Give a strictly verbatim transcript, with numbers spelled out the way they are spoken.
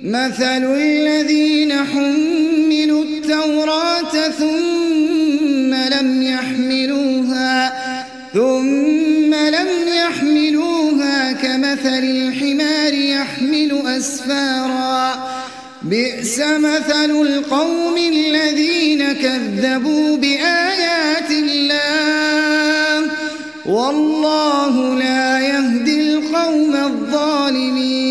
مثل الذين حملوا التوراة ثم لم يحملوها ثم لم يحملوها كمثل الحمار يحمل أسفارا بئس مثل القوم الذين كذبوا بآيات الله والله لا يهدي القوم الظالمين.